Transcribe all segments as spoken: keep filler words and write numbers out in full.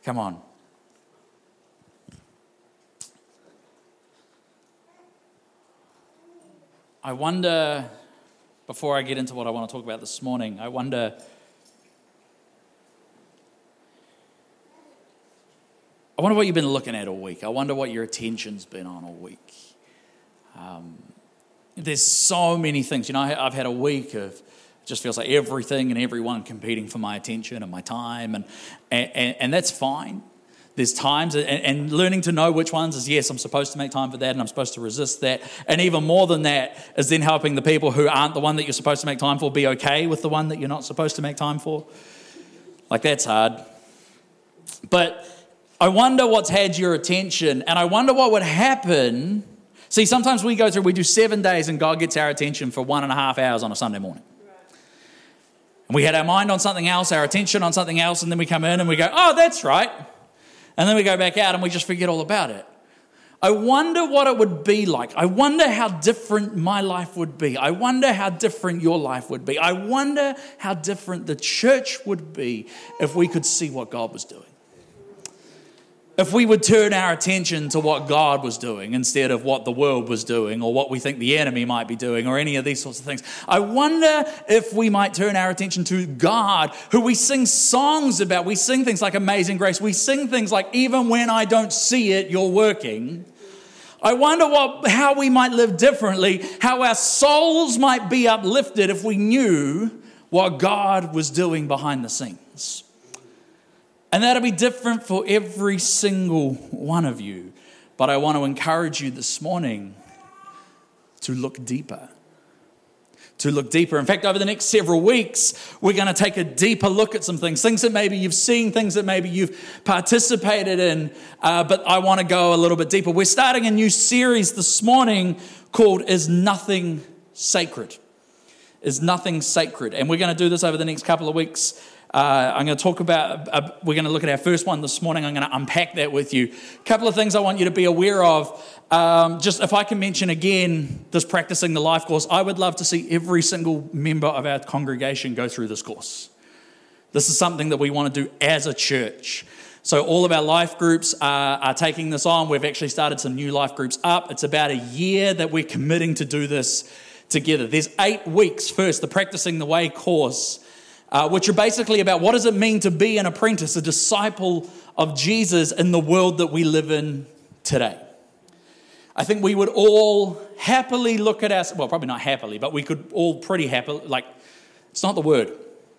Come on. I wonder, before I get into what I want to talk about this morning, I wonder, I wonder what you've been looking at all week. I wonder what your attention's been on all week. Um, there's so many things. You know, I've had a week of, it just feels like everything and everyone competing for my attention and my time, and and, and that's fine. There's times, and, and learning to know which ones is, yes, I'm supposed to make time for that and I'm supposed to resist that. And even more than that is then helping the people who aren't the one that you're supposed to make time for be okay with the one that you're not supposed to make time for. Like, that's hard. But I wonder what's had your attention, and I wonder what would happen. See, sometimes we go through, we do seven days and God gets our attention for one and a half hours on a Sunday morning. And we had our mind on something else, our attention on something else, and then we come in and we go, oh, that's right. And then we go back out and we just forget all about it. I wonder what it would be like. I wonder how different my life would be. I wonder how different your life would be. I wonder how different the church would be if we could see what God was doing. If we would turn our attention to what God was doing instead of what the world was doing or what we think the enemy might be doing or any of these sorts of things. I wonder if we might turn our attention to God, who we sing songs about. We sing things like Amazing Grace. We sing things like, even when I don't see it, you're working. I wonder what, how we might live differently, how our souls might be uplifted if we knew what God was doing behind the scenes. And that'll be different for every single one of you. But I want to encourage you this morning to look deeper. To look deeper. In fact, over the next several weeks, we're going to take a deeper look at some things. Things that maybe you've seen, things that maybe you've participated in. Uh, but I want to go a little bit deeper. We're starting a new series this morning called Is Nothing Sacred? Is Nothing Sacred? And we're going to do this over the next couple of weeks. Uh, I'm going to talk about, uh, we're going to look at our first one this morning. I'm going to unpack that with you. A couple of things I want you to be aware of. Um, just if I can mention again, this Practicing the Life course, I would love to see every single member of our congregation go through this course. This is something that we want to do as a church. So all of our life groups are, are taking this on. We've actually started some new life groups up. It's about a year that we're committing to do this together. There's eight weeks first, the Practicing the Way course, Uh, which are basically about what does it mean to be an apprentice, a disciple of Jesus in the world that we live in today. I think we would all happily look at us, well, probably not happily, but we could all pretty happily, like, it's not the word.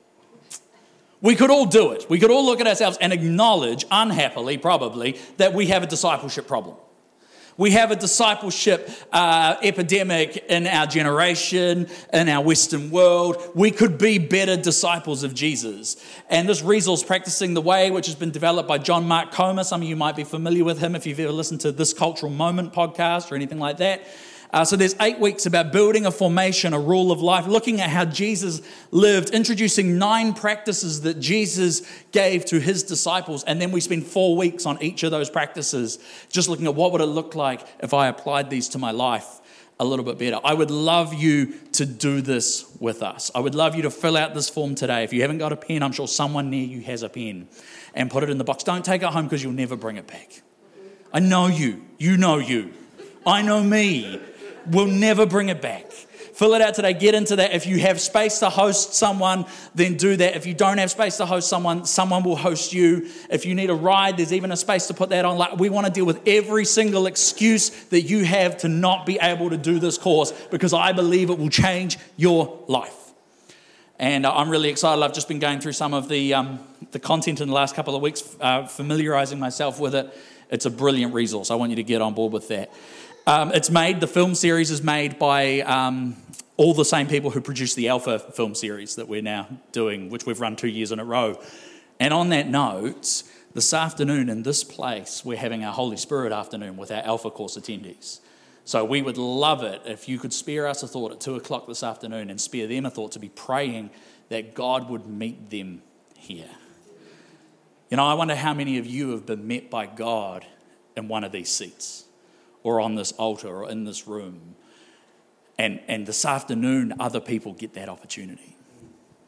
We could all do it. We could all look at ourselves and acknowledge, unhappily probably, that we have a discipleship problem. We have a discipleship uh, epidemic in our generation, in our Western world. We could be better disciples of Jesus. And this resource, Practicing the Way, which has been developed by John Mark Comer, some of you might be familiar with him if you've ever listened to This Cultural Moment podcast or anything like that. Uh, so there's eight weeks about building a formation, a rule of life, looking at how Jesus lived, introducing nine practices that Jesus gave to his disciples. And then we spend four weeks on each of those practices, just looking at what would it look like if I applied these to my life a little bit better. I would love you to do this with us. I would love you to fill out this form today. If you haven't got a pen, I'm sure someone near you has a pen, and put it in the box. Don't take it home because you'll never bring it back. I know you. You know you. I know me. We'll never bring it back. Fill it out today. Get into that. If you have space to host someone, then do that. If you don't have space to host someone, someone will host you. If you need a ride, there's even a space to put that on. Like, we want to deal with every single excuse that you have to not be able to do this course, because I believe it will change your life. And I'm really excited. I've just been going through some of the um, the content in the last couple of weeks, uh, familiarizing myself with it. It's a brilliant resource. I want you to get on board with that. Um, it's made, the film series is made by um, all the same people who produced the Alpha film series that we're now doing, which we've run two years in a row. And on that note, this afternoon in this place, we're having our Holy Spirit afternoon with our Alpha course attendees. So we would love it if you could spare us a thought at two o'clock this afternoon and spare them a thought to be praying that God would meet them here. You know, I wonder how many of you have been met by God in one of these seats, or on this altar, or in this room. And, and this afternoon, other people get that opportunity.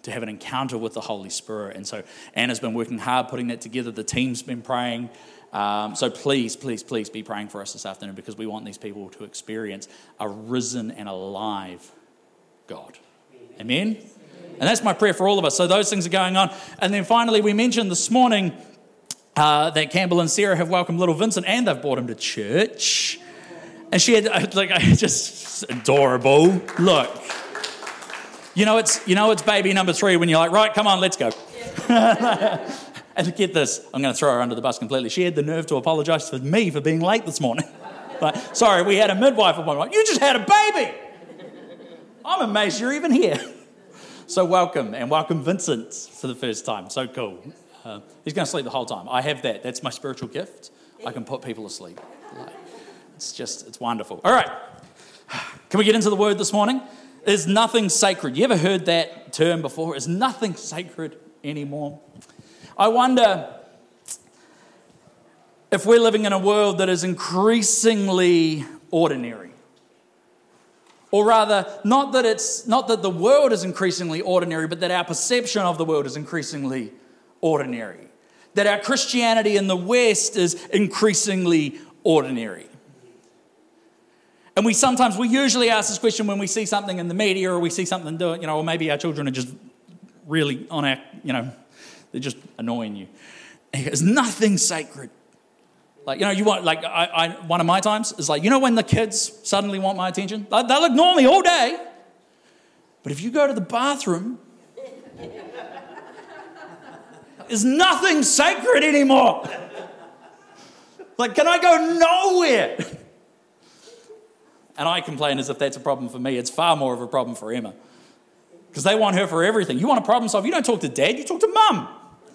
to have an encounter with the Holy Spirit. And so Anna's been working hard putting that together. The team's been praying. Um, so please, please, please be praying for us this afternoon, because we want these people to experience a risen and alive God. Amen? And that's my prayer for all of us. So those things are going on. And then finally, we mentioned this morning uh, that Campbell and Sarah have welcomed little Vincent, and they've brought him to church. And she had, like, just adorable. Look, you know it's you know it's baby number three when you're like, right, come on, let's go. Yeah. And get this, I'm going to throw her under the bus completely. She had the nerve to apologise for me for being late this morning. Like, sorry, we had a midwife appointment. You just had a baby. I'm amazed you're even here. So welcome, and welcome Vincent for the first time. So cool. Uh, he's going to sleep the whole time. I have that. That's my spiritual gift. I can put people asleep. Like, it's just, it's wonderful. All right. Can we get into the word this morning? Is nothing sacred? You ever heard that term before? Is nothing sacred anymore? I wonder if we're living in a world that is increasingly ordinary. Or rather, not that it's not that the world is increasingly ordinary, but that our perception of the world is increasingly ordinary. That our Christianity in the West is increasingly ordinary. And we sometimes, we usually ask this question when we see something in the media, or we see something doing, you know, or maybe our children are just really on our, you know, they're just annoying you. And he goes, nothing sacred. Like, you know, you want, like, I, I, one of my times is like, you know when the kids suddenly want my attention? They'll, they'll ignore me all day. But if you go to the bathroom, there's nothing sacred anymore. Like, can I go nowhere? And I complain as if that's a problem for me. It's far more of a problem for Emma. Because they want her for everything. You want a problem solved, you don't talk to dad, you talk to mum.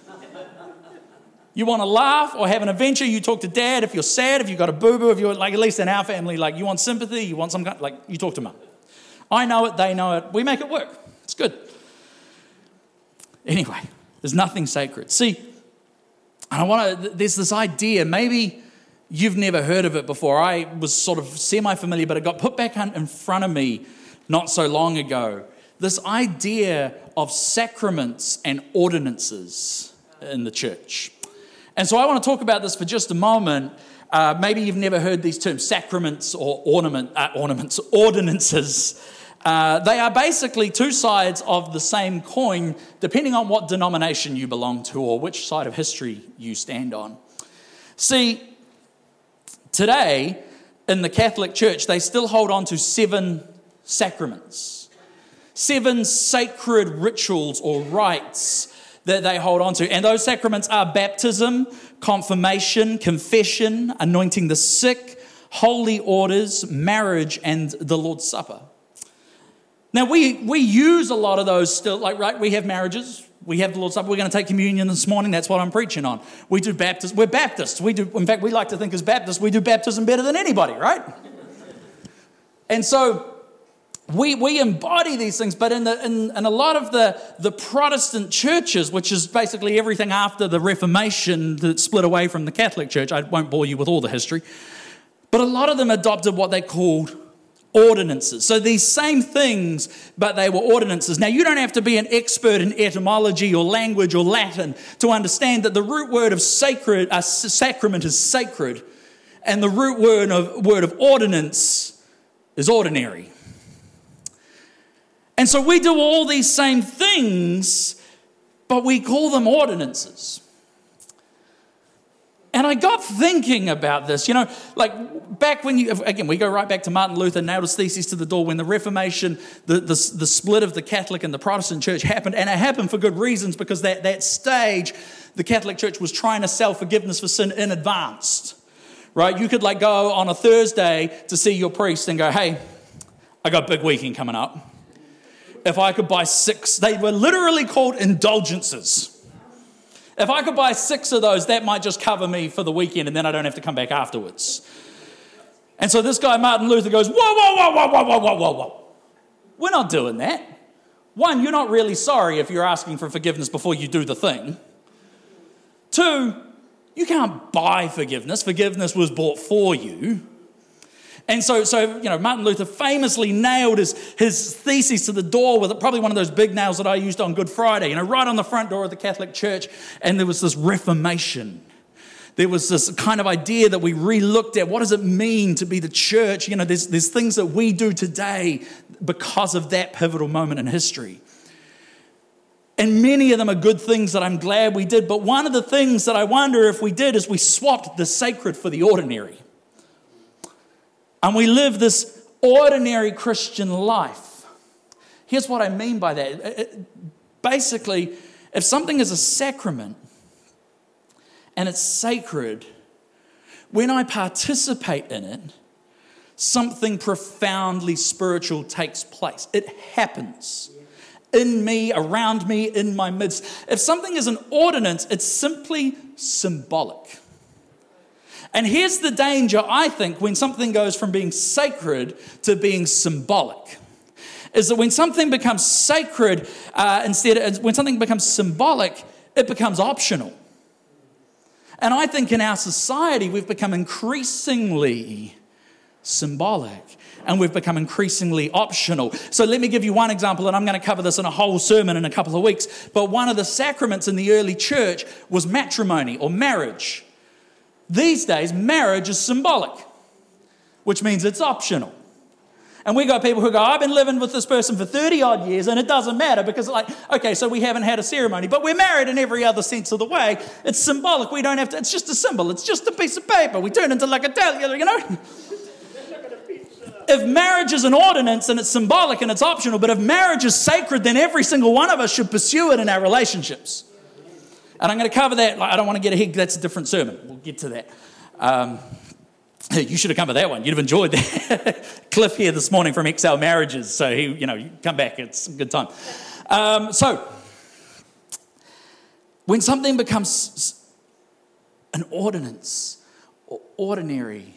You want to laugh or have an adventure, you talk to dad. If you're sad, if you've got a boo-boo, if you're, like, at least in our family, like, you want sympathy, you want some kind, like, you talk to mum. I know it, they know it, we make it work. It's good. Anyway, there's nothing sacred. See, and I want to, there's this idea, maybe you've never heard of it before. I was sort of semi-familiar, but it got put back in front of me not so long ago. This idea of sacraments and ordinances in the church. And so I want to talk about this for just a moment. Uh, maybe you've never heard these terms, sacraments or ornament, uh, ornaments, ordinances. Uh, they are basically two sides of the same coin, depending on what denomination you belong to or which side of history you stand on. See, today in the Catholic Church, they still hold on to seven sacraments, seven sacred rituals or rites that they hold on to. And those sacraments are baptism, confirmation, confession, anointing the sick, holy orders, marriage, and the Lord's Supper. Now, we, we use a lot of those still, like, right, we have marriages, we have the Lord's Supper, we're going to take communion this morning, that's what I'm preaching on. We do baptism, we're Baptists, we do, in fact, we like to think as Baptists, we do baptism better than anybody, right? And so, We we embody these things, but in the in, in a lot of the, the Protestant churches, which is basically everything after the Reformation that split away from the Catholic Church, I won't bore you with all the history, but a lot of them adopted what they called ordinances. So these same things, but they were ordinances. Now, you don't have to be an expert in etymology or language or Latin to understand that the root word of sacred, uh, sacrament is sacred, and the root word of, word of ordinance is ordinary. And so we do all these same things, but we call them ordinances. And I got thinking about this, you know, like back when you, again, we go right back to Martin Luther, nailed his theses to the door when the Reformation, the, the, the split of the Catholic and the Protestant church happened. And it happened for good reasons, because that, that stage, the Catholic Church was trying to sell forgiveness for sin in advance, right? You could like go on a Thursday to see your priest and go, hey, I got a big weekend coming up. If I could buy six, they were literally called indulgences. If I could buy six of those, that might just cover me for the weekend, and then I don't have to come back afterwards. And so this guy, Martin Luther, goes, whoa, whoa, whoa, whoa, whoa, whoa, whoa, whoa, whoa. We're not doing that. One, you're not really sorry if you're asking for forgiveness before you do the thing. Two, you can't buy forgiveness. Forgiveness was bought for you. And so, so you know, Martin Luther famously nailed his, his theses to the door with probably one of those big nails that I used on Good Friday, you know, right on the front door of the Catholic Church. And there was this Reformation. There was this kind of idea that we re-looked at. What does it mean to be the church? You know, there's, there's things that we do today because of that pivotal moment in history. And many of them are good things that I'm glad we did. But one of the things that I wonder if we did is we swapped the sacred for the ordinary. And we live this ordinary Christian life. Here's what I mean by that. Basically, if something is a sacrament and it's sacred, when I participate in it, something profoundly spiritual takes place. It happens. In me, around me, in my midst. If something is an ordinance, it's simply symbolic. And here's the danger, I think, when something goes from being sacred to being symbolic, is that when something becomes sacred, uh, instead, of, when something becomes symbolic, it becomes optional. And I think in our society, we've become increasingly symbolic. And we've become increasingly optional. So let me give you one example, and I'm going to cover this in a whole sermon in a couple of weeks. But one of the sacraments in the early church was matrimony or marriage. These days, marriage is symbolic, which means it's optional. And we got people who go, I've been living with this person for thirty odd years, and it doesn't matter because, like, okay, so we haven't had a ceremony, but we're married in every other sense of the way. It's symbolic. We don't have to, it's just a symbol. It's just a piece of paper. We turn into like a dahlia, you know? If marriage is an ordinance and it's symbolic and it's optional, but if marriage is sacred, then every single one of us should pursue it in our relationships. And I'm going to cover that. I don't want to get ahead. That's a different sermon. We'll get to that. Um, you should have come to that one. You'd have enjoyed that. Cliff here this morning from X L Marriages. So, he, you know, you come back. It's a good time. Um, so, when something becomes an ordinance or ordinary,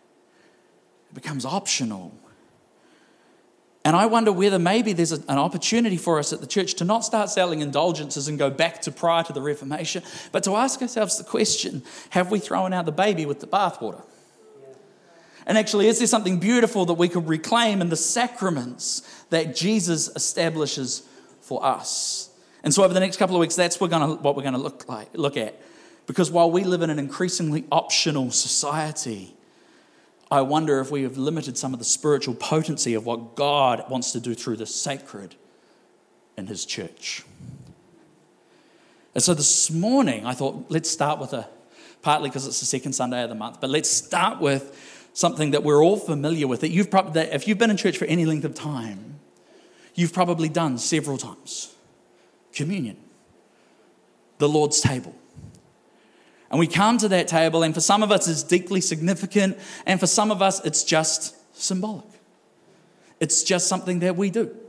it becomes optional. And I wonder whether maybe there's a, an opportunity for us at the church to not start selling indulgences and go back to prior to the Reformation, but to ask ourselves the question, have we thrown out the baby with the bathwater? Yeah. And actually, is there something beautiful that we could reclaim in the sacraments that Jesus establishes for us? And so over the next couple of weeks, that's what we're going to, what we're going to look like, look at. Because while we live in an increasingly optional society, I wonder if we have limited some of the spiritual potency of what God wants to do through the sacred in his church. And so this morning, I thought, let's start with a, partly because it's the second Sunday of the month, but let's start with something that we're all familiar with, that you've probably, that if you've been in church for any length of time, you've probably done several times. Communion. The Lord's table. And we come to that table, and for some of us it's deeply significant, and for some of us it's just symbolic. It's just something that we do.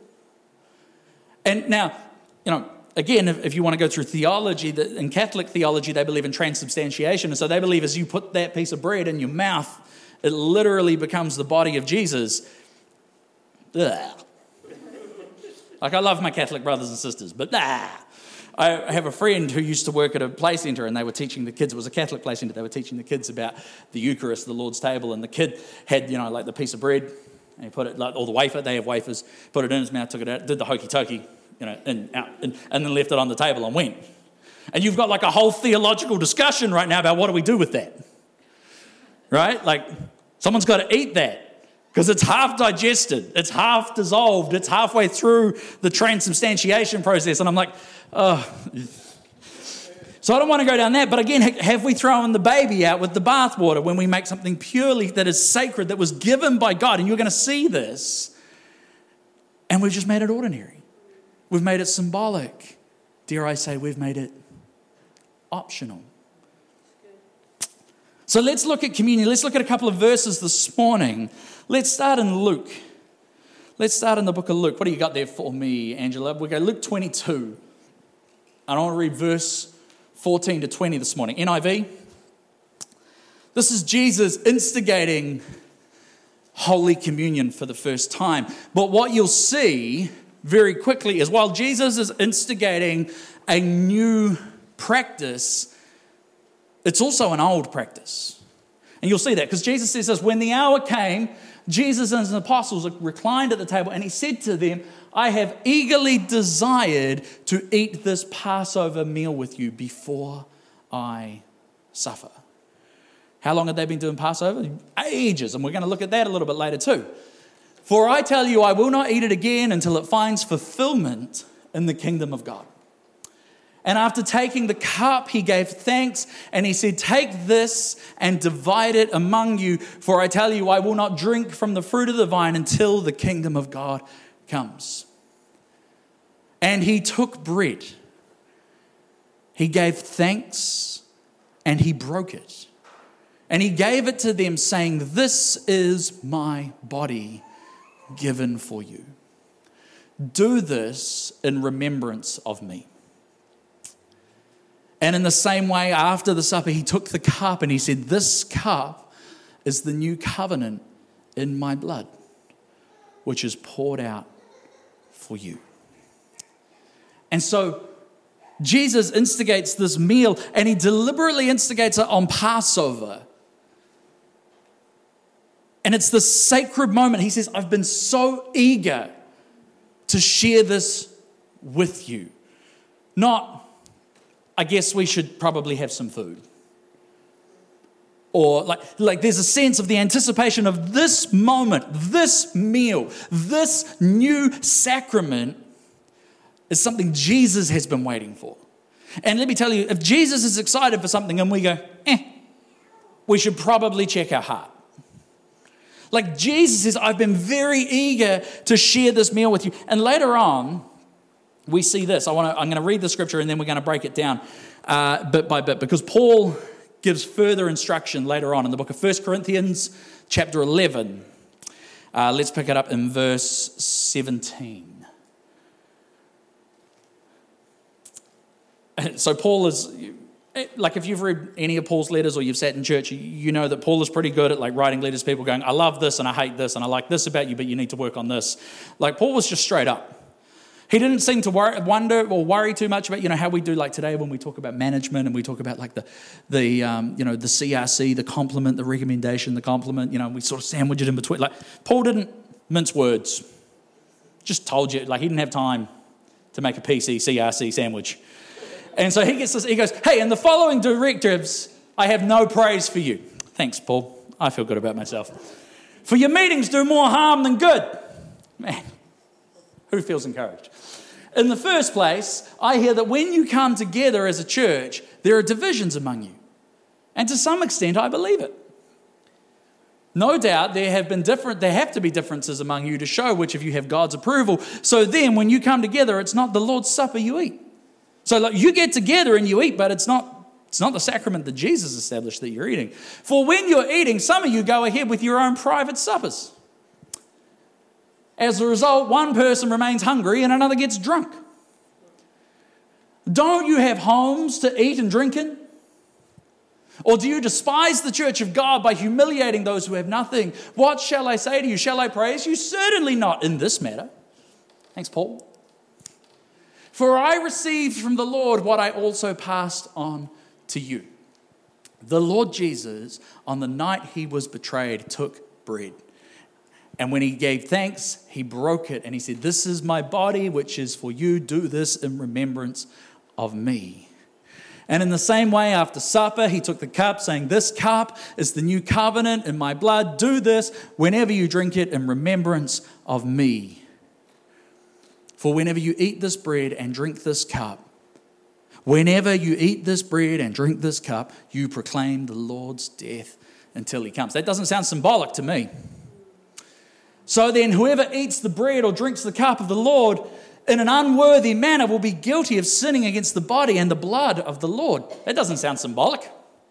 And now, you know, again, if, if you want to go through theology, the, in Catholic theology, they believe in transubstantiation. And so they believe as you put that piece of bread in your mouth, it literally becomes the body of Jesus. Ugh. Like, I love my Catholic brothers and sisters, but nah. I have a friend who used to work at a play centre, and they were teaching the kids, it was a Catholic play centre, they were teaching the kids about the Eucharist, the Lord's table, and the kid had, you know, like the piece of bread, and he put it, like, or the wafer, they have wafers, put it in his mouth, took it out, did the hokey tokey, you know, and out, and, and then left it on the table and went. And you've got like a whole theological discussion right now about what do we do with that, right? Like, someone's got to eat that. Because it's half digested, it's half dissolved, it's halfway through the transubstantiation process. And I'm like, oh. So I don't want to go down that. But again, have we thrown the baby out with the bathwater when we make something purely that is sacred, that was given by God? And you're going to see this. And we've just made it ordinary. We've made it symbolic. Dare I say, we've made it optional. So let's look at communion. Let's look at a couple of verses this morning. Let's start in Luke. Let's start in the book of Luke. What do you got there for me, Angela? We go Luke twenty-two. And I want to read verse fourteen to twenty this morning. N I V. This is Jesus instigating Holy Communion for the first time. But what you'll see very quickly is while Jesus is instigating a new practice, it's also an old practice. And you'll see that because Jesus says this, when the hour came, Jesus and his apostles reclined at the table and he said to them, I have eagerly desired to eat this Passover meal with you before I suffer. How long had they been doing Passover? Ages. And we're going to look at that a little bit later too. For I tell you, I will not eat it again until it finds fulfillment in the kingdom of God. And after taking the cup, he gave thanks and he said, take this and divide it among you. For I tell you, I will not drink from the fruit of the vine until the kingdom of God comes. And he took bread. He gave thanks and he broke it. And he gave it to them saying, this is my body given for you. Do this in remembrance of me. And in the same way, after the supper, he took the cup and he said, this cup is the new covenant in my blood, which is poured out for you. And so Jesus instigates this meal and he deliberately instigates it on Passover. And it's this sacred moment. He says, I've been so eager to share this with you. Not, I guess we should probably have some food. Or like, like there's a sense of the anticipation of this moment, this meal, this new sacrament is something Jesus has been waiting for. And let me tell you, if Jesus is excited for something and we go, eh, we should probably check our heart. Like Jesus says, I've been very eager to share this meal with you. And later on, we see this. I want to, I'm going to read the scripture and then we're going to break it down uh, bit by bit because Paul gives further instruction later on in the book of First Corinthians chapter eleven. Uh, let's pick it up in verse seventeen. So Paul is, like if you've read any of Paul's letters or you've sat in church, you know that Paul is pretty good at like writing letters to people going, I love this and I hate this and I like this about you, but you need to work on this. Like Paul was just straight up. He didn't seem to worry, wonder or worry too much about, you know, how we do like today when we talk about management and we talk about like the, the um, you know, the C R C, the compliment, the recommendation, the compliment, you know, we sort of sandwich it in between. Like Paul didn't mince words. Just told you, like he didn't have time to make a P C C R C sandwich. And so he gets this, he goes, hey, in the following directives, I have no praise for you. Thanks, Paul. I feel good about myself. For your meetings do more harm than good. Man, who feels encouraged? In the first place, I hear that when you come together as a church, there are divisions among you. And to some extent, I believe it. No doubt there have been different, there have to be differences among you to show which of you have God's approval. So then when you come together, it's not the Lord's Supper you eat. So like you get together and you eat, but it's not, it's not the sacrament that Jesus established that you're eating. For when you're eating, some of you go ahead with your own private suppers. As a result, one person remains hungry and another gets drunk. Don't you have homes to eat and drink in? Or do you despise the church of God by humiliating those who have nothing? What shall I say to you? Shall I praise you? Certainly not in this matter. Thanks, Paul. For I received from the Lord what I also passed on to you. The Lord Jesus, on the night he was betrayed, took bread. And when he gave thanks, he broke it and he said, this is my body, which is for you. Do this in remembrance of me. And in the same way, after supper, he took the cup, saying, this cup is the new covenant in my blood. Do this whenever you drink it in remembrance of me. For whenever you eat this bread and drink this cup, whenever you eat this bread and drink this cup, you proclaim the Lord's death until he comes. That doesn't sound symbolic to me. So then whoever eats the bread or drinks the cup of the Lord in an unworthy manner will be guilty of sinning against the body and the blood of the Lord. That doesn't sound symbolic.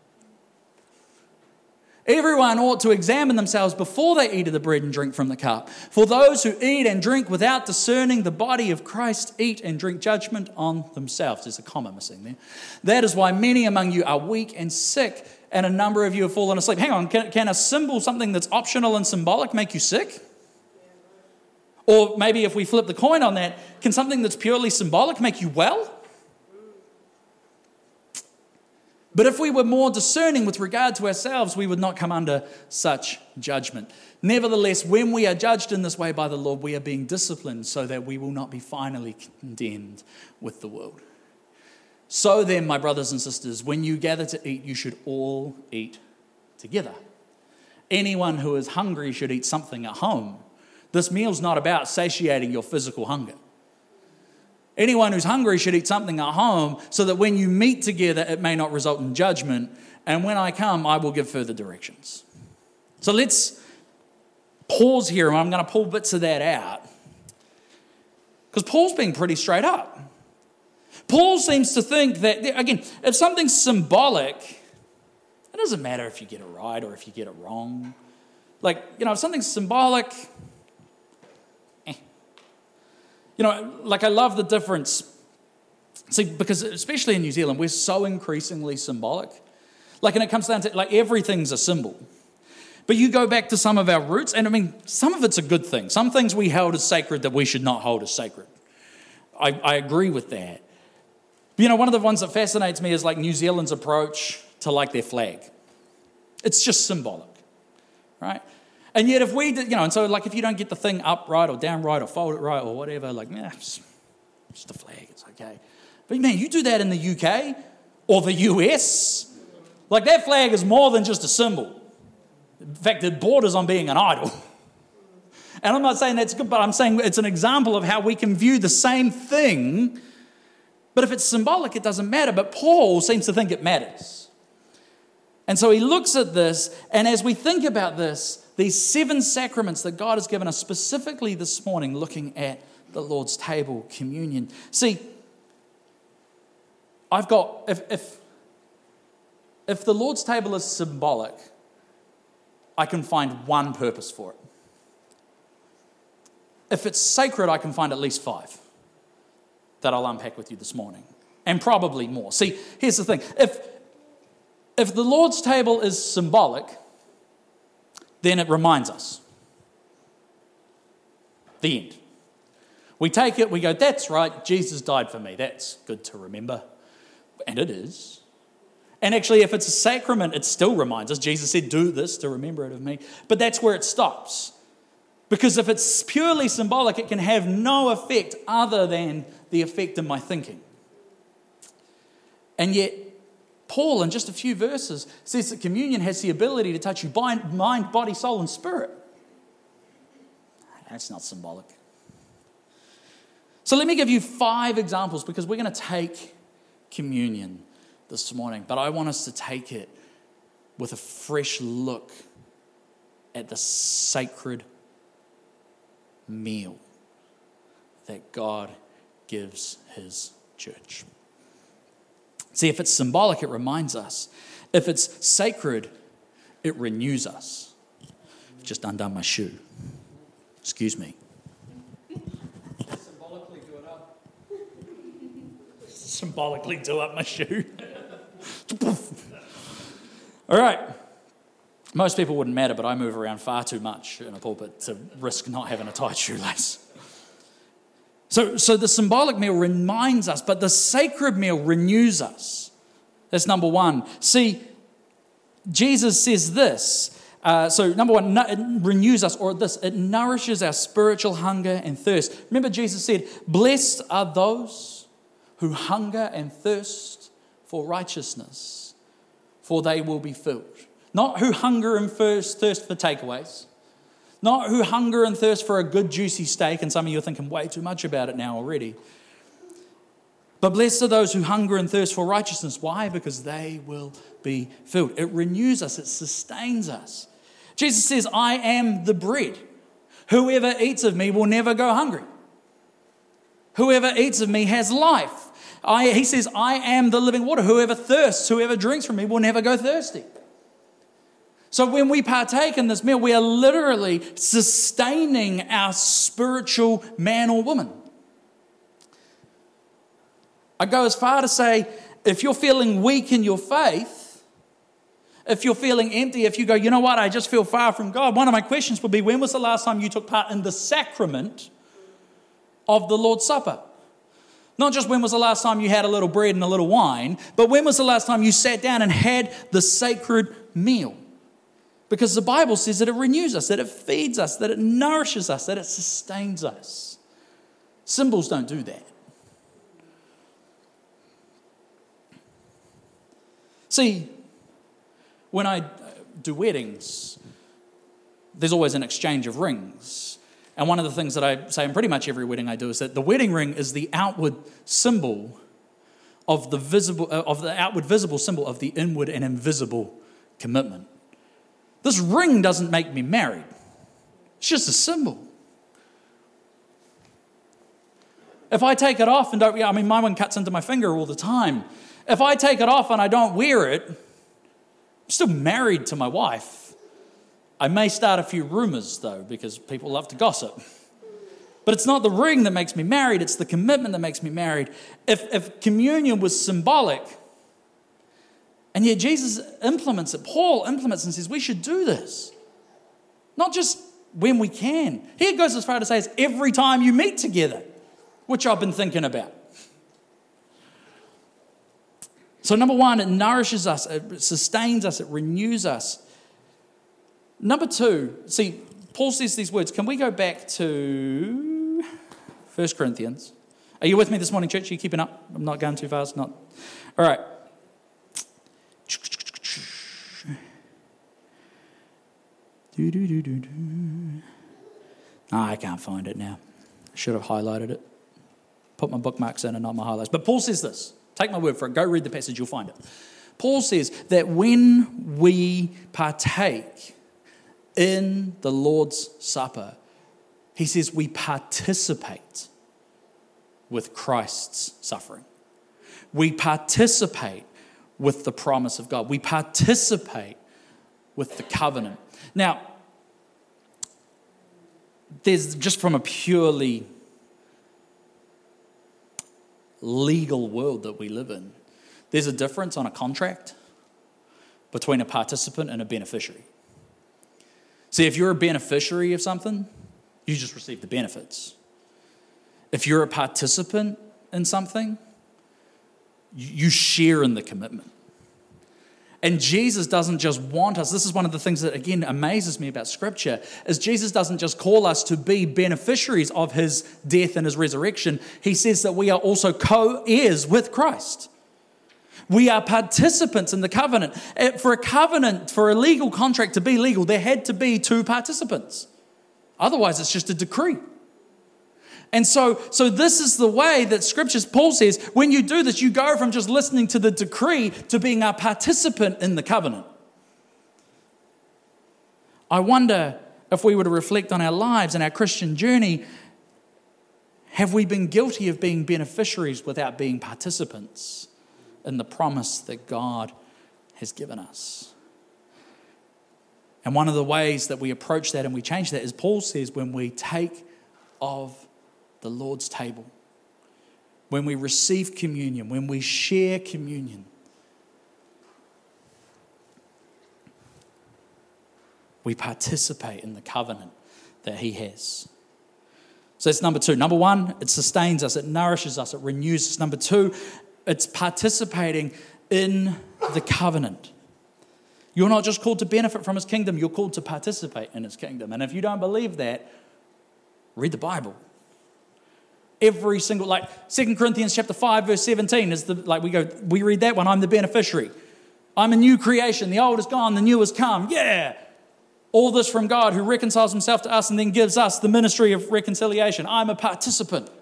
Everyone ought to examine themselves before they eat of the bread and drink from the cup. For those who eat and drink without discerning the body of Christ eat and drink judgment on themselves. There's a comma missing there. That is why many among you are weak and sick, and a number of you have fallen asleep. Hang on, can, can a symbol, something that's optional and symbolic, make you sick? Or maybe if we flip the coin on that, can something that's purely symbolic make you well? But if we were more discerning with regard to ourselves, we would not come under such judgment. Nevertheless, when we are judged in this way by the Lord, we are being disciplined so that we will not be finally condemned with the world. So then, my brothers and sisters, when you gather to eat, you should all eat together. Anyone who is hungry should eat something at home. This meal's not about satiating your physical hunger. Anyone who's hungry should eat something at home so that when you meet together, it may not result in judgment. And when I come, I will give further directions. So let's pause here, and I'm going to pull bits of that out. Because Paul's being pretty straight up. Paul seems to think that, again, if something's symbolic, it doesn't matter if you get it right or if you get it wrong. Like, you know, if something's symbolic, eh. You know, like I love the difference. See, because especially in New Zealand, we're so increasingly symbolic. Like, and it comes down to, like, everything's a symbol. But you go back to some of our roots, and I mean, some of it's a good thing. Some things we held as sacred that we should not hold as sacred. I, I agree with that. But, you know, one of the ones that fascinates me is like New Zealand's approach to like their flag. It's just symbolic, right? And yet if we, did, you know, and so like if you don't get the thing up right or down right or fold it right or whatever, like, yeah, it's just a flag, it's okay. But man, you do that in the U K or the U S, like that flag is more than just a symbol. In fact, it borders on being an idol. And I'm not saying that's good, but I'm saying it's an example of how we can view the same thing, but if it's symbolic, it doesn't matter. But Paul seems to think it matters. And so he looks at this, and as we think about this, these seven sacraments that God has given us, specifically this morning, looking at the Lord's table, communion. See, I've got, if if, if the Lord's table is symbolic, I can find one purpose for it. If it's sacred, I can find at least five that I'll unpack with you this morning, and probably more. See, here's the thing. If, if the Lord's table is symbolic, then it reminds us. The end. We take it, we go, that's right, Jesus died for me. That's good to remember. And it is. And actually, if it's a sacrament, it still reminds us. Jesus said, do this to remember it of me. But that's where it stops. Because if it's purely symbolic, it can have no effect other than the effect in my thinking. And yet, Paul, in just a few verses, says that communion has the ability to touch you by mind, body, soul, and spirit. That's not symbolic. So let me give you five examples, because we're going to take communion this morning, but I want us to take it with a fresh look at the sacred meal that God gives his church. See, if it's symbolic, it reminds us. If it's sacred, it renews us. I've just undone my shoe. Excuse me. Symbolically do it up. Symbolically do up my shoe. All right. Most people wouldn't matter, but I move around far too much in a pulpit to risk not having a tight shoelace. So, so the symbolic meal reminds us, but the sacred meal renews us. That's number one. See, Jesus says this. Uh, so number one, it renews us, or this, it nourishes our spiritual hunger and thirst. Remember Jesus said, blessed are those who hunger and thirst for righteousness, for they will be filled. Not who hunger and thirst, thirst for takeaways. Not who hunger and thirst for a good juicy steak, and some of you are thinking way too much about it now already. But blessed are those who hunger and thirst for righteousness. Why? Because they will be filled. It renews us. It sustains us. Jesus says, I am the bread. Whoever eats of me will never go hungry. Whoever eats of me has life. I, he says, I am the living water. Whoever thirsts, whoever drinks from me will never go thirsty. So when we partake in this meal, we are literally sustaining our spiritual man or woman. I go as far to say, if you're feeling weak in your faith, if you're feeling empty, if you go, you know what, I just feel far from God, one of my questions would be, when was the last time you took part in the sacrament of the Lord's Supper? Not just when was the last time you had a little bread and a little wine, but when was the last time you sat down and had the sacred meal? Because the Bible says that it renews us, that it feeds us, that it nourishes us, that it sustains us. Symbols don't do that. See, when I do weddings, there's always an exchange of rings. And one of the things that I say in pretty much every wedding I do is that the wedding ring is the outward symbol of the visible, of the outward visible symbol of the inward and invisible commitment. This ring doesn't make me married. It's just a symbol. If I take it off and don't, I mean, my one cuts into my finger all the time. If I take it off and I don't wear it, I'm still married to my wife. I may start a few rumors, though, because people love to gossip. But it's not the ring that makes me married, it's the commitment that makes me married. If, if communion was symbolic, and yet Jesus implements it, Paul implements and says, we should do this. Not just when we can. He goes as far to say it's every time you meet together, which I've been thinking about. So number one, it nourishes us, it sustains us, it renews us. Number two, see, Paul says these words. Can we go back to First Corinthians? Are you with me this morning, church? Are you keeping up? I'm not going too fast? Not. All right. Oh, I can't find it now. I should have highlighted it. Put my bookmarks in and not my highlights. But Paul says this. Take my word for it. Go read the passage. You'll find it. Paul says that when we partake in the Lord's Supper, he says we participate with Christ's suffering. We participate with the promise of God. We participate with the covenant. Now, there's just from a purely legal world that we live in, there's a difference on a contract between a participant and a beneficiary. See, if you're a beneficiary of something, you just receive the benefits. If you're a participant in something, you share in the commitment. And Jesus doesn't just want us. This is one of the things that, again, amazes me about Scripture, is Jesus doesn't just call us to be beneficiaries of his death and his resurrection. He says that we are also co-heirs with Christ. We are participants in the covenant. For a covenant, for a legal contract to be legal, there had to be two participants. Otherwise, it's just a decree. And so, so this is the way that Scripture, Paul says, when you do this, you go from just listening to the decree to being a participant in the covenant. I wonder if we were to reflect on our lives and our Christian journey, have we been guilty of being beneficiaries without being participants in the promise that God has given us? And one of the ways that we approach that and we change that is Paul says when we take of the Lord's table, when we receive communion, when we share communion, we participate in the covenant that he has. So that's number two. Number one, it sustains us, it nourishes us, it renews us. Number two, it's participating in the covenant. You're not just called to benefit from his kingdom, you're called to participate in his kingdom. And if you don't believe that, read the Bible. Every single, like Second Corinthians chapter five, verse seventeen is the, like we go, we read that one, I'm the beneficiary. I'm a new creation. The old is gone, the new has come. Yeah. All this from God who reconciles himself to us and then gives us the ministry of reconciliation. I'm a participant.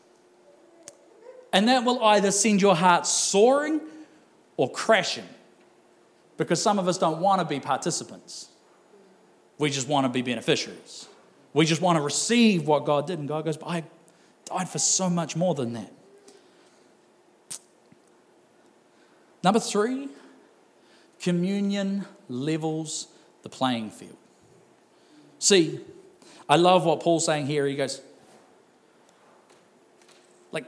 And that will either send your heart soaring or crashing. Because some of us don't want to be participants. We just want to be beneficiaries. We just want to receive what God did. And God goes, but I died for so much more than that. Number three, communion levels the playing field. See, I love what Paul's saying here. He goes, like,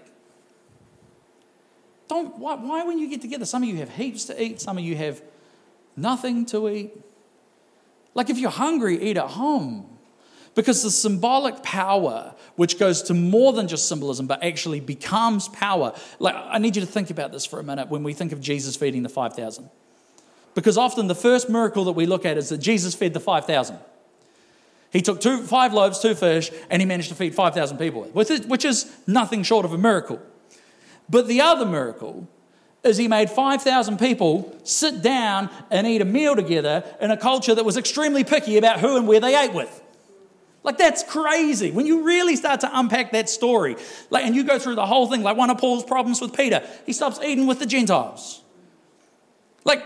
don't, why, why when you get together, some of you have heaps to eat, some of you have nothing to eat. Like if you're hungry, eat at home. Because the symbolic power, which goes to more than just symbolism, but actually becomes power. Like, I need you to think about this for a minute when we think of Jesus feeding the five thousand. Because often the first miracle that we look at is that Jesus fed the five thousand. He took two, five loaves, two fish, and he managed to feed five thousand people, which is nothing short of a miracle. But the other miracle is he made five thousand people sit down and eat a meal together in a culture that was extremely picky about who and where they ate with. Like, that's crazy. When you really start to unpack that story, like, and you go through the whole thing, like one of Paul's problems with Peter, he stops eating with the Gentiles. Like,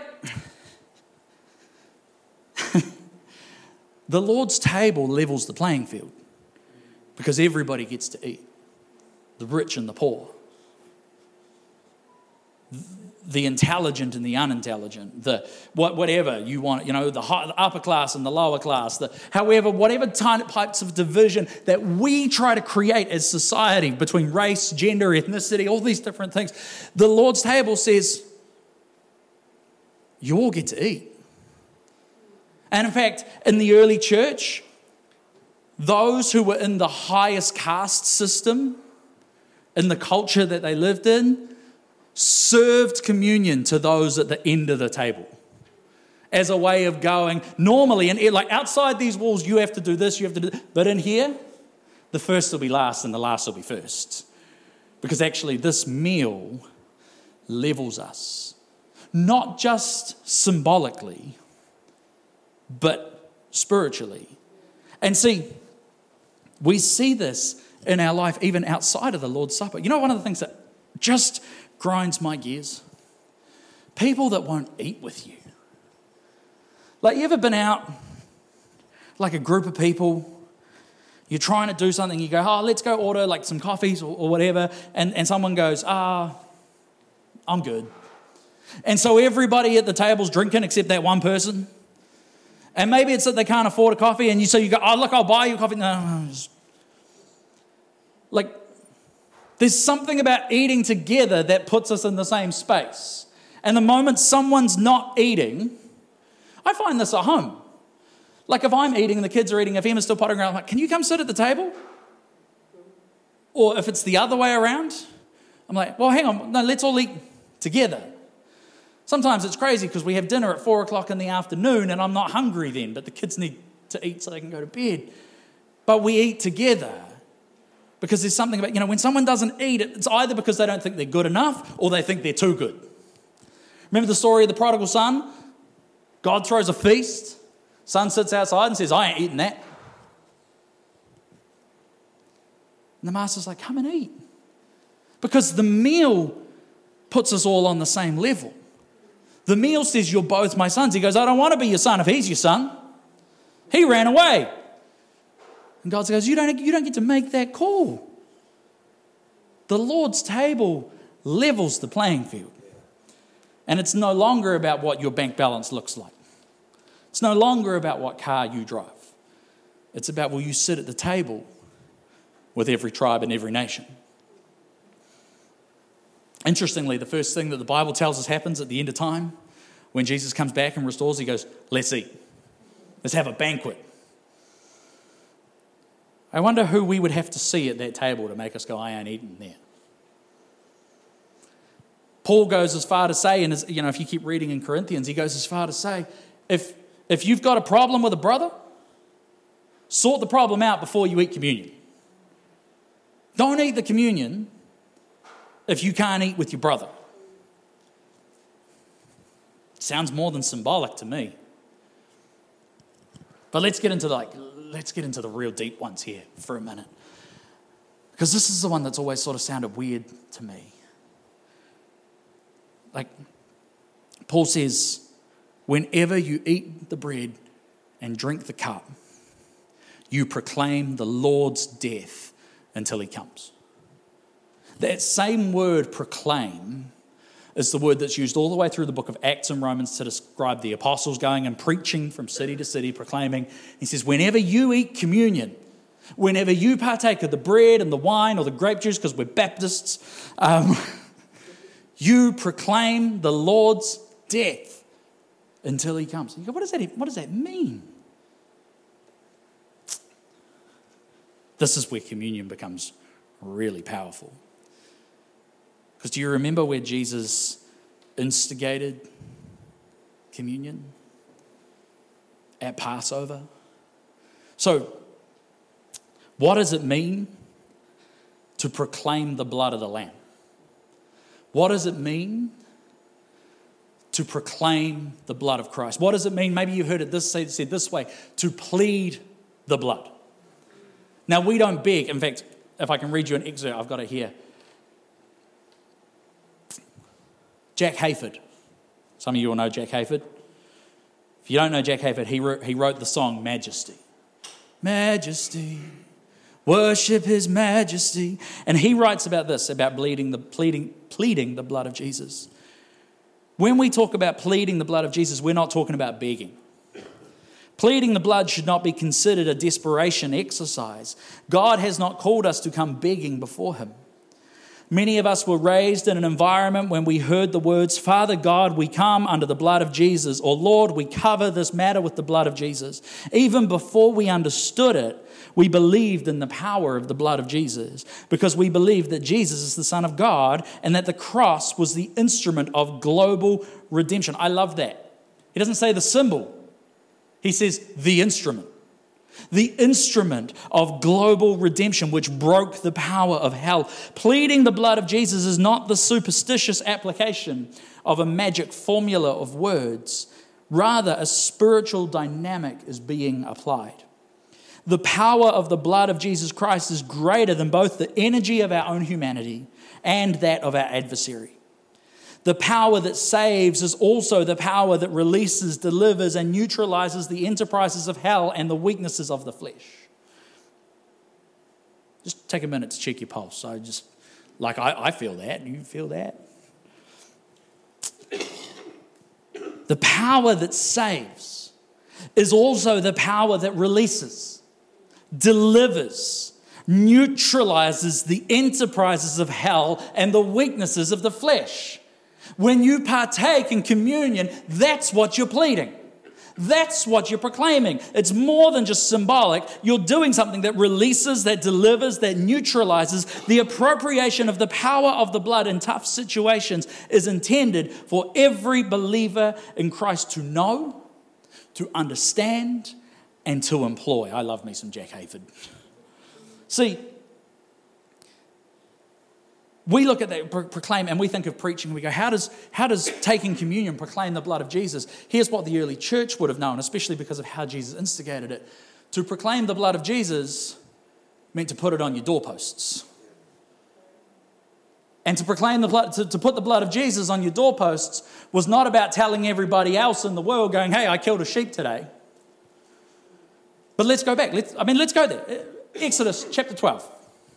the Lord's table levels the playing field because everybody gets to eat, the rich and the poor, the intelligent and the unintelligent, the what, whatever you want, you know, the, high, the upper class and the lower class, the however, whatever types of division that we try to create as society between race, gender, ethnicity, all these different things. The Lord's table says, you all get to eat. And in fact, in the early church, those who were in the highest caste system, in the culture that they lived in, served communion to those at the end of the table as a way of going, normally, and like outside these walls, you have to do this, you have to do this. But in here, the first will be last and the last will be first. Because actually this meal levels us, not just symbolically, but spiritually. And see, we see this in our life even outside of the Lord's Supper. You know, one of the things that just grinds my gears? People that won't eat with you. Like, you ever been out, like a group of people, you're trying to do something, you go, oh, let's go order like some coffees or, or whatever, and, and someone goes, ah, I'm good. And so everybody at the table's drinking except that one person. And maybe it's that they can't afford a coffee, and you so you go, oh, look, I'll buy you a coffee. No, no, just... Like, there's something about eating together that puts us in the same space. And the moment someone's not eating, I find this at home. Like, if I'm eating and the kids are eating, if Emma's still pottering around, I'm like, can you come sit at the table? Or if it's the other way around, I'm like, well, hang on, no, let's all eat together. Sometimes it's crazy because we have dinner at four o'clock in the afternoon and I'm not hungry then, but the kids need to eat so they can go to bed. But we eat together because there's something about, you know, when someone doesn't eat, it's either because they don't think they're good enough or they think they're too good. Remember the story of the prodigal son? God throws a feast. Son sits outside and says, I ain't eating that. And the master's like, come and eat. Because the meal puts us all on the same level. The meal says, you're both my sons. He goes, I don't want to be your son if he's your son. He ran away. And God goes, you don't, you don't get to make that call. The Lord's table levels the playing field. And it's no longer about what your bank balance looks like. It's no longer about what car you drive. It's about, will you sit at the table with every tribe and every nation? Interestingly, the first thing that the Bible tells us happens at the end of time, when Jesus comes back and restores, he goes, let's eat. Let's have a banquet. I wonder who we would have to see at that table to make us go, I ain't eating there. Paul goes as far to say, and you know, if you keep reading in Corinthians, he goes as far to say, if, if you've got a problem with a brother, sort the problem out before you eat communion. Don't eat the communion if you can't eat with your brother. Sounds more than symbolic to me. But let's get into the, like, let's get into the real deep ones here for a minute. Because this is the one that's always sort of sounded weird to me. Like, Paul says, whenever you eat the bread and drink the cup, you proclaim the Lord's death until he comes. That same word, proclaim, is the word that's used all the way through the book of Acts and Romans to describe the apostles going and preaching from city to city, proclaiming. He says, whenever you eat communion, whenever you partake of the bread and the wine or the grape juice, because we're Baptists, um, you proclaim the Lord's death until he comes. You go, what does that, what does that mean? this is where communion becomes really powerful. Because do you remember where Jesus instigated communion? At Passover. So, what does it mean to proclaim the blood of the Lamb? What does it mean to proclaim the blood of Christ? What does it mean? Maybe you've heard it this said this way, to plead the blood. Now, we don't beg. In fact, if I can read you an excerpt, I've got it here. Jack Hayford. Some of you will know Jack Hayford. If you don't know Jack Hayford, he wrote, he wrote the song Majesty. Majesty, worship his majesty. And he writes about this, about bleeding the, pleading, pleading the blood of Jesus. When we talk about pleading the blood of Jesus, we're not talking about begging. Pleading the blood should not be considered a desperation exercise. God has not called us to come begging before him. Many of us were raised in an environment when we heard the words, Father God, we come under the blood of Jesus, or Lord, we cover this matter with the blood of Jesus. Even before we understood it, we believed in the power of the blood of Jesus because we believed that Jesus is the Son of God and that the cross was the instrument of global redemption. I love that. He doesn't say the symbol. He says the instrument. The instrument of global redemption which broke the power of hell. Pleading the blood of Jesus is not the superstitious application of a magic formula of words. Rather, a spiritual dynamic is being applied. The power of the blood of Jesus Christ is greater than both the energy of our own humanity and that of our adversary. The power that saves is also the power that releases, delivers, and neutralizes the enterprises of hell and the weaknesses of the flesh. Just take a minute to check your pulse. I just, like I, I feel that. You feel that? The power that saves is also the power that releases, delivers, neutralizes the enterprises of hell and the weaknesses of the flesh. When you partake in communion, that's what you're pleading. That's what you're proclaiming. It's more than just symbolic. You're doing something that releases, that delivers, that neutralizes. The appropriation of the power of the blood in tough situations is intended for every believer in Christ to know, to understand, and to employ. I love me some Jack Hayford. See, we look at that, pro- proclaim, and we think of preaching. We go, how does, how does taking communion proclaim the blood of Jesus? Here's what the early church would have known, especially because of how Jesus instigated it. To proclaim the blood of Jesus meant to put it on your doorposts. And to proclaim the blood, to, to put the blood of Jesus on your doorposts was not about telling everybody else in the world, going, hey, I killed a sheep today. But let's go back. Let's, I mean, let's go there. Exodus chapter twelve.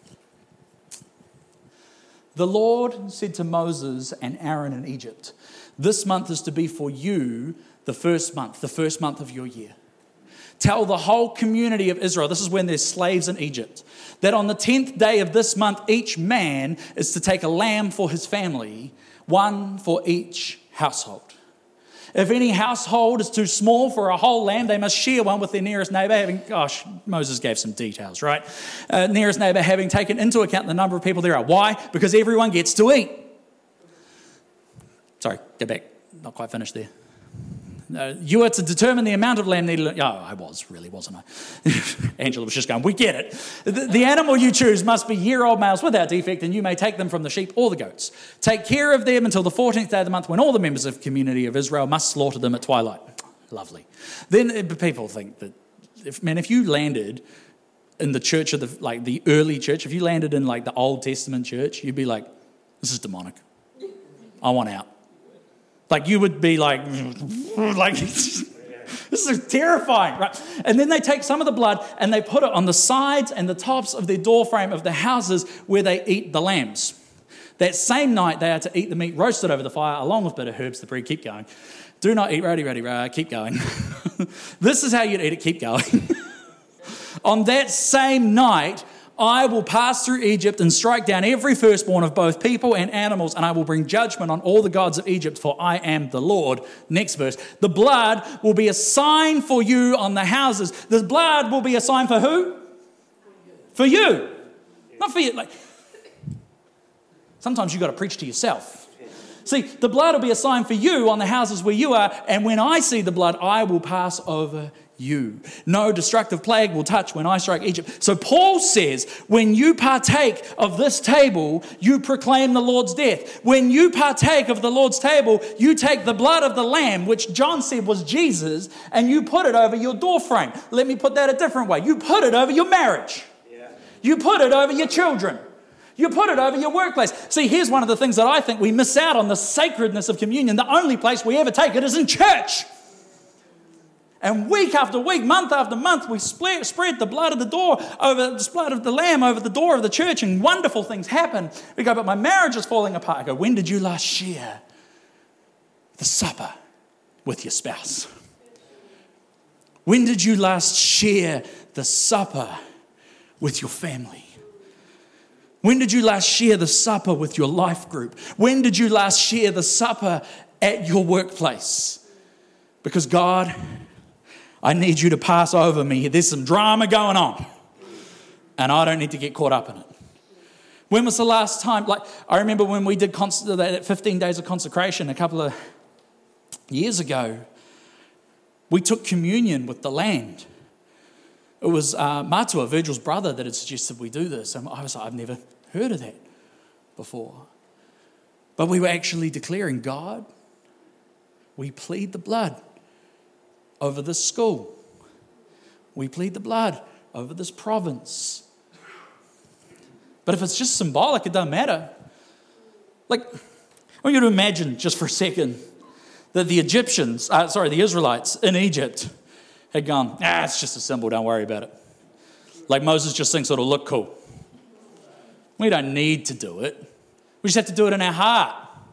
The Lord said to Moses and Aaron in Egypt, this month is to be for you the first month, the first month of your year. Tell the whole community of Israel, this is when there's slaves in Egypt, that on the tenth day of this month, each man is to take a lamb for his family, one for each household. If any household is too small for a whole lamb, they must share one with their nearest neighbour, having, gosh, Moses gave some details, right? Uh, nearest neighbour having taken into account the number of people there are. Why? Because everyone gets to eat. Sorry, go back. Not quite finished there. Uh, you are to determine the amount of lamb needed. Oh, I was, really, wasn't I? Angela was just going, we get it. The, the animal you choose must be year-old males without defect, and you may take them from the sheep or the goats. Take care of them until the fourteenth day of the month, when all the members of the community of Israel must slaughter them at twilight. Lovely. Then uh, people think that, if, man, if you landed in the church of the, like the early church, if you landed in like the Old Testament church, you'd be like, this is demonic. I want out. Like you would be like, like this is terrifying, right? And then they take some of the blood and they put it on the sides and the tops of their door frame of the houses where they eat the lambs. That same night they are to eat the meat roasted over the fire along with bitter herbs, the bread. Keep going. Do not eat rowdy, rowdy, rowdy. Keep going. This is how you'd eat it. Keep going. On that same night, I will pass through Egypt and strike down every firstborn of both people and animals, and I will bring judgment on all the gods of Egypt, for I am the Lord. Next verse. The blood will be a sign for you on the houses. The blood will be a sign for who? For you. Not for you. Like, sometimes you've got to preach to yourself. See, the blood will be a sign for you on the houses where you are, and when I see the blood, I will pass over you. No destructive plague will touch when I strike Egypt. So Paul says, when you partake of this table, you proclaim the Lord's death. When you partake of the Lord's table, you take the blood of the Lamb, which John said was Jesus, and you put it over your doorframe. Let me put that a different way. You put it over your marriage. Yeah. You put it over your children. You put it over your workplace. See, here's one of the things that I think we miss out on, the sacredness of communion. The only place we ever take it is in church. And week after week, month after month, we spread the blood of the door over the blood of the Lamb over the door of the church, and wonderful things happen. We go, but my marriage is falling apart. I go, when did you last share the supper with your spouse? When did you last share the supper with your family? When did you last share the supper with your life group? When did you last share the supper at your workplace? Because God, I need you to pass over me. There's some drama going on, and I don't need to get caught up in it. When was the last time? Like, I remember when we did cons- that fifteen days of consecration a couple of years ago, we took communion with the land. It was uh, Matua, Virgil's brother, that had suggested we do this. And I was like, I've never heard of that before. But we were actually declaring, God, we plead the blood over this school. We plead the blood over this province. But if it's just symbolic, it doesn't matter. Like, I want you to imagine just for a second that the Egyptians, uh, sorry, the Israelites in Egypt had gone, ah, it's just a symbol, don't worry about it. Like Moses just thinks it'll look cool. We don't need to do it. We just have to do it in our heart.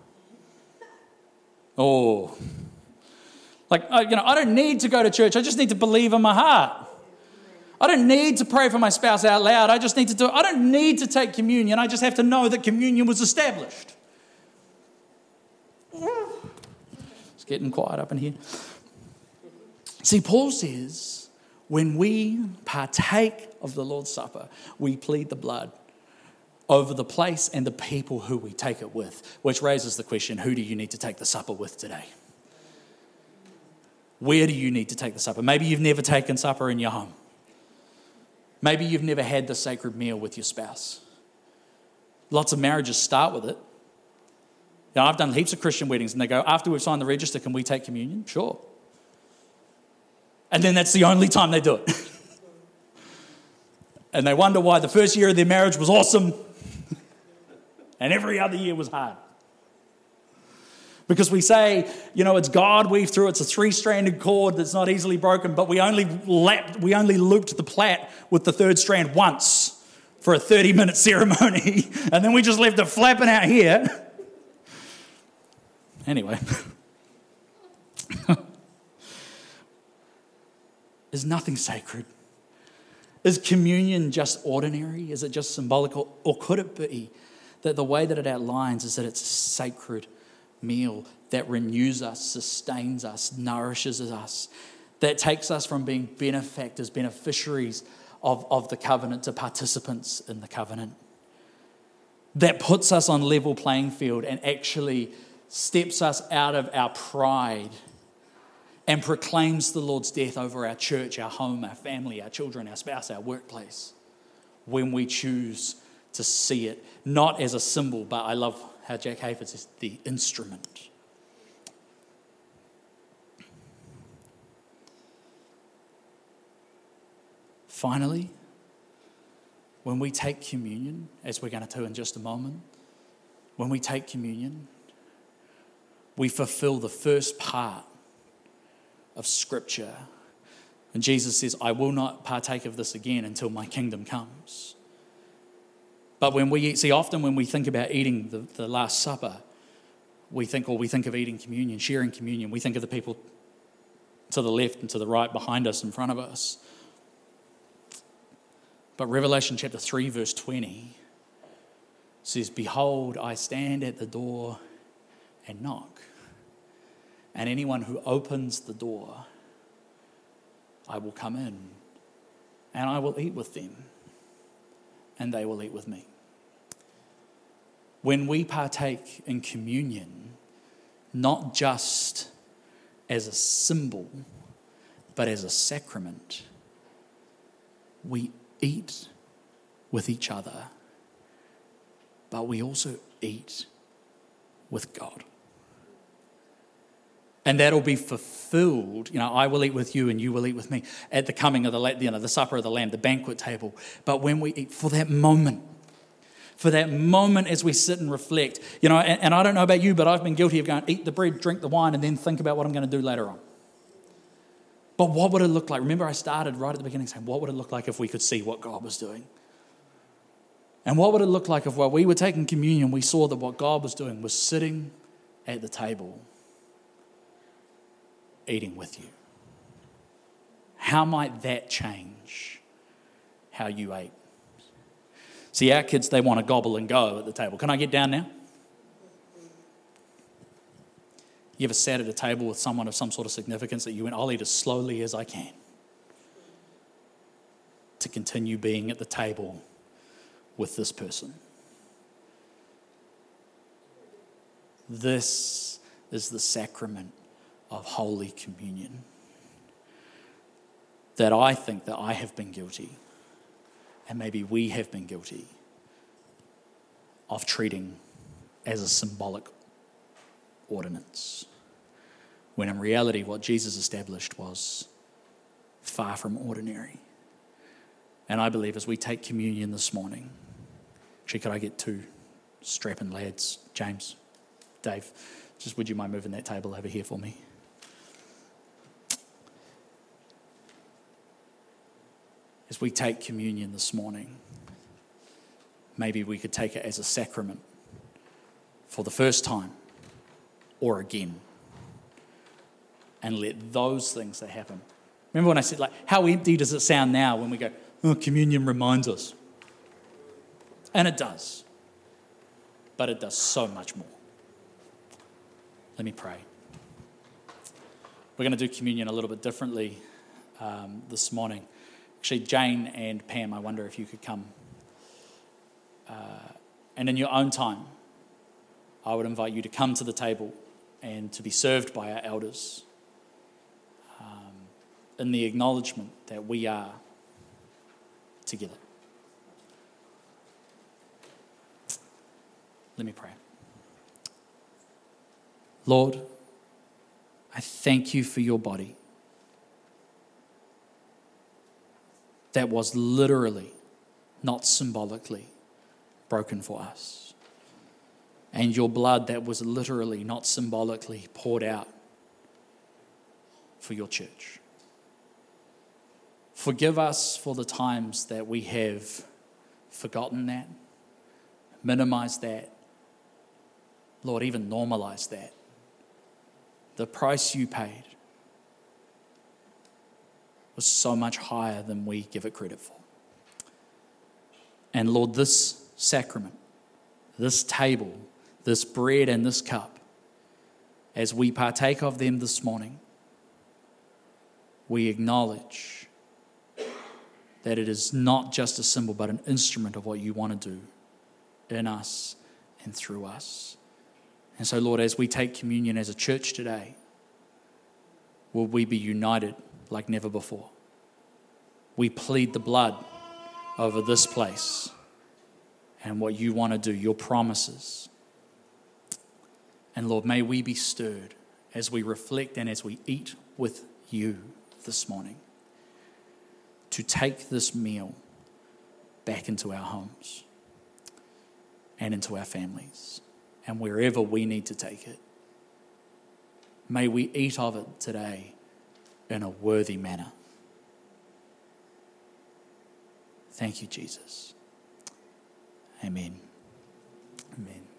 Oh. Like, you know, I don't need to go to church. I just need to believe in my heart. I don't need to pray for my spouse out loud. I just need to do it. I don't need to take communion. I just have to know that communion was established. It's getting quiet up in here. See, Paul says, when we partake of the Lord's Supper, we plead the blood over the place and the people who we take it with, which raises the question, who do you need to take the supper with today? Where do you need to take the supper? Maybe you've never taken supper in your home. Maybe you've never had the sacred meal with your spouse. Lots of marriages start with it. You know, I've done heaps of Christian weddings and they go, after we've signed the register, can we take communion? Sure. And then that's the only time they do it. And they wonder why the first year of their marriage was awesome and every other year was hard. Because we say, you know, it's God weaved through, it's a three-stranded cord that's not easily broken, but we only lapped, we only looped the plait with the third strand once for a thirty-minute ceremony, and then we just left it flapping out here. Anyway. Is nothing sacred? Is communion just ordinary? Is it just symbolical? Or could it be that the way that it outlines is that it's a sacred meal that renews us, sustains us, nourishes us, that takes us from being benefactors, beneficiaries of, of the covenant to participants in the covenant, that puts us on level playing field and actually steps us out of our pride and proclaims the Lord's death over our church, our home, our family, our children, our spouse, our workplace, when we choose to see it, not as a symbol, but I love how Jack Hayford says, the instrument. Finally, when we take communion, as we're going to do in just a moment, when we take communion, we fulfill the first part of Scripture. And Jesus says, I will not partake of this again until my kingdom comes. But when we eat, see, often when we think about eating the, the Last Supper, we think, or we think of eating communion, sharing communion, we think of the people to the left and to the right, behind us, in front of us. But Revelation chapter three, verse twenty says, behold, I stand at the door and knock. And anyone who opens the door, I will come in and I will eat with them. and they will eat with me. When we partake in communion, not just as a symbol, but as a sacrament, we eat with each other, but we also eat with God. And that'll be fulfilled. You know, I will eat with you and you will eat with me at the coming of the, you know, the supper of the Lamb, the banquet table. But when we eat, for that moment, for that moment as we sit and reflect, you know, and, and I don't know about you, but I've been guilty of going, eat the bread, drink the wine, and then think about what I'm going to do later on. But what would it look like? Remember, I started right at the beginning saying, what would it look like if we could see what God was doing? And what would it look like if while we were taking communion, we saw that what God was doing was sitting at the table, eating with you? How might that change how you ate? See, our kids, they want to gobble and go at the table. Can I get down now? You ever sat at a table with someone of some sort of significance that you went, I'll eat as slowly as I can to continue being at the table with this person? This is the sacrament of Holy Communion that I think that I have been guilty, and maybe we have been guilty of treating as a symbolic ordinance, when in reality what Jesus established was far from ordinary. And I believe as we take communion this morning, actually, could I get two strapping lads, James, Dave, just would you mind moving that table over here for me? As we take communion this morning, maybe we could take it as a sacrament for the first time or again, and let those things that happen. Remember when I said, like, how empty does it sound now when we go, oh, communion reminds us? And it does. But it does so much more. Let me pray. We're going to do communion a little bit differently um, this morning. Actually, Jane and Pam, I wonder if you could come. Uh, and in your own time, I would invite you to come to the table and to be served by our elders um, in the acknowledgement that we are together. Let me pray. Lord, I thank you for your body that was literally, not symbolically, broken for us. And your blood that was literally, not symbolically, poured out for your church. Forgive us for the times that we have forgotten that, minimized that, Lord, even normalized that. The price you paid was so much higher than we give it credit for. And Lord, this sacrament, this table, this bread and this cup, as we partake of them this morning, we acknowledge that it is not just a symbol, but an instrument of what you want to do in us and through us. And so, Lord, as we take communion as a church today, will we be united like never before? We plead the blood over this place and what you want to do, your promises. And Lord, may we be stirred as we reflect and as we eat with you this morning to take this meal back into our homes and into our families and wherever we need to take it. May we eat of it today in a worthy manner. Thank you, Jesus. Amen. Amen.